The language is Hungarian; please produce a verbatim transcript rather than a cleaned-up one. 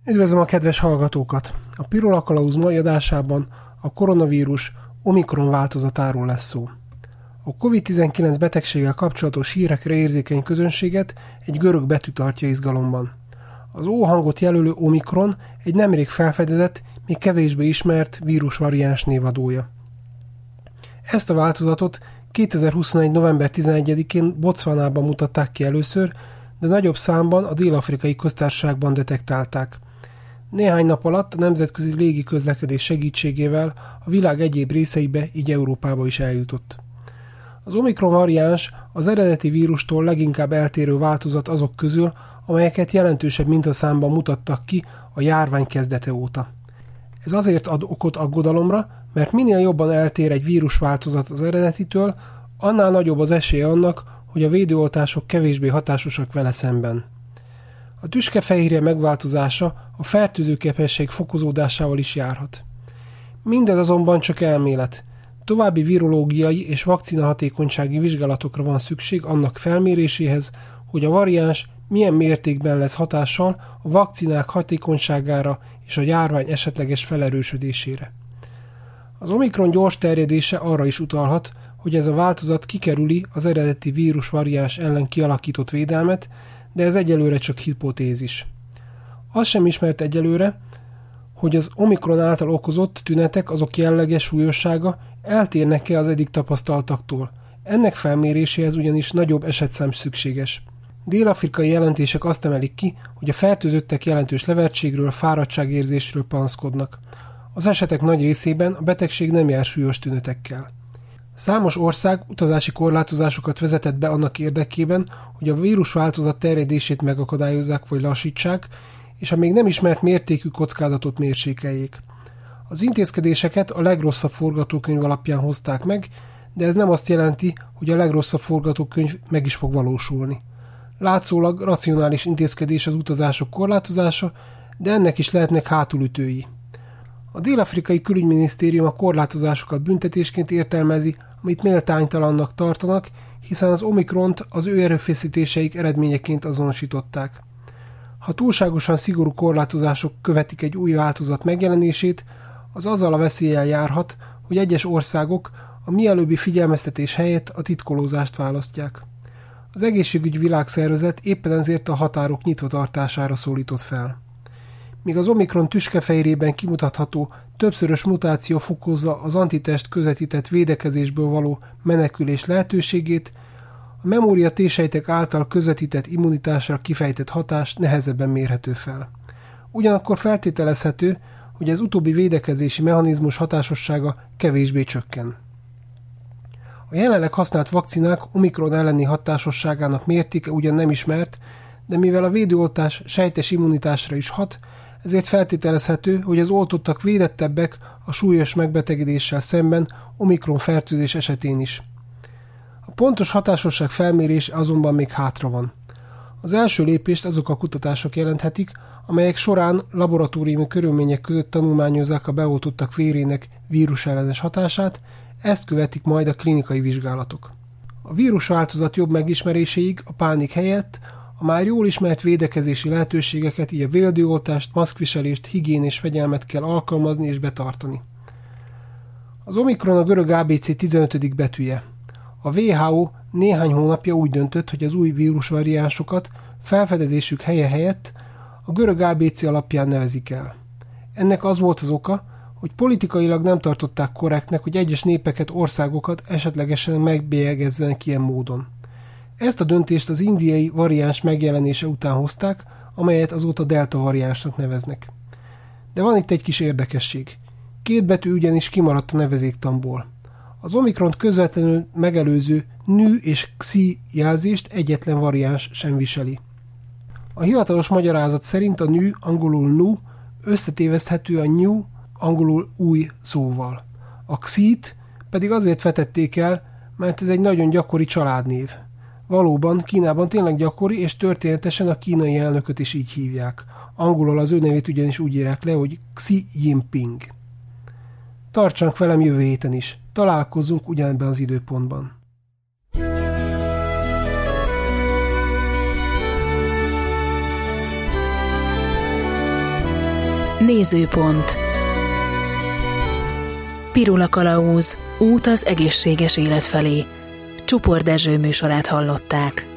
Üdvözlöm a kedves hallgatókat! A Pirula Kalauz mai adásában a koronavírus Omikron változatáról lesz szó. A kovid tizenkilenc betegséggel kapcsolatos hírekre érzékeny közönséget egy görög betű tartja izgalomban. Az O hangot jelölő Omikron egy nemrég felfedezett, még kevésbé ismert vírusvariáns névadója. Ezt a változatot kétezer-huszonegy. november tizenegyedikén Botswanában mutatták ki először, de nagyobb számban a Dél-Afrikai Köztársaságban detektálták. Néhány nap alatt a nemzetközi légiközlekedés segítségével a világ egyéb részeibe, így Európába is eljutott. Az Omikron variáns az eredeti vírustól leginkább eltérő változat azok közül, amelyeket jelentősebb mintaszámban mutattak ki a járvány kezdete óta. Ez azért ad okot aggodalomra, mert minél jobban eltér egy vírusváltozat az eredetitől, annál nagyobb az esélye annak, hogy a védőoltások kevésbé hatásosak vele szemben. A tüskefehérje megváltozása a fertőzőképesség fokozódásával is járhat. Mindez azonban csak elmélet. További virológiai és vakcinahatékonysági vizsgálatokra van szükség annak felméréséhez, hogy a variáns milyen mértékben lesz hatással a vakcinák hatékonyságára és a járvány esetleges felerősödésére. Az Omikron gyors terjedése arra is utalhat, hogy ez a változat kikerüli az eredeti vírusvariáns ellen kialakított védelmet, de ez egyelőre csak hipotézis. Az sem ismert egyelőre, hogy az Omikron által okozott tünetek, azok jellege, súlyossága eltérnek-e az eddig tapasztaltaktól. Ennek felméréséhez ugyanis nagyobb esetszám szükséges. Dél-afrikai jelentések azt emelik ki, hogy a fertőzöttek jelentős levertségről, fáradtságérzésről panaszkodnak. Az esetek nagy részében a betegség nem jár súlyos tünetekkel. Számos ország utazási korlátozásokat vezetett be annak érdekében, hogy a vírusváltozat terjedését megakadályozzák vagy lassítsák, és a még nem ismert mértékű kockázatot mérsékeljék. Az intézkedéseket a legrosszabb forgatókönyv alapján hozták meg, de ez nem azt jelenti, hogy a legrosszabb forgatókönyv meg is fog valósulni. Látszólag racionális intézkedés az utazások korlátozása, de ennek is lehetnek hátulütői. A dél-afrikai külügyminisztérium a korlátozásokat büntetésként értelmezi, amit méltánytalannak tartanak, hiszen az Omikront az ő erőfeszítéseik eredményeként azonosították. Ha túlságosan szigorú korlátozások követik egy új változat megjelenését, az azzal a veszéllyel járhat, hogy egyes országok a mielőbbi figyelmeztetés helyett a titkolózást választják. Az Egészségügyi Világszervezet éppen ezért a határok nyitva tartására szólított fel. Míg az Omikron tüskefehérjében kimutatható többszörös mutáció fokozza az antitest közvetített védekezésből való menekülés lehetőségét, a memória T-sejtek által közvetített immunitásra kifejtett hatás nehezebben mérhető fel. Ugyanakkor feltételezhető, hogy ez utóbbi védekezési mechanizmus hatásossága kevésbé csökken. A jelenleg használt vakcinák Omikron elleni hatásosságának mértéke ugyan nem ismert, de mivel a védőoltás sejtes immunitásra is hat, ezért feltételezhető, hogy az oltottak védettebbek a súlyos megbetegedéssel szemben Omikron fertőzés esetén is. A pontos hatásosság felmérése azonban még hátra van. Az első lépést azok a kutatások jelenthetik, amelyek során laboratóriumi körülmények között tanulmányozzák a beoltottak vérének vírusellenes hatását, ezt követik majd a klinikai vizsgálatok. A vírusváltozat jobb megismeréséig a pánik helyett a már jól ismert védekezési lehetőségeket, így a védőoltást, maszkviselést, higiénés fegyelmet kell alkalmazni és betartani. Az Omikron a görög á bé cé tizenötödik betűje. A dupla vé há ó néhány hónapja úgy döntött, hogy az új vírusvariánsokat felfedezésük helye helyett a görög á bé cé alapján nevezik el. Ennek az volt az oka, hogy politikailag nem tartották korrektnek, hogy egyes népeket, országokat esetlegesen megbélyegezzenek ilyen módon. Ezt a döntést az indiai variáns megjelenése után hozták, amelyet azóta delta variánsnak neveznek. De van itt egy kis érdekesség. Két betű ugyanis kimaradt a nevezéktanból. Az Omikront közvetlenül megelőző nü és xi jelzést egyetlen variáns sem viseli. A hivatalos magyarázat szerint a nü, angolul nu, összetéveszthető a new, angolul új szóval. A xit pedig azért vetették el, mert ez egy nagyon gyakori családnév. Valóban Kínában tényleg gyakori, és történetesen a kínai elnököt is így hívják. Angolul az ő nevét ugyanis úgy írják le, hogy Xi Jinping. Tartsanak velem jövő héten is. Találkozzunk ugyanebben az időpontban. Nézőpont. Pirula Kalauz. Út az egészséges élet felé. Csupor Dezső műsorát hallották.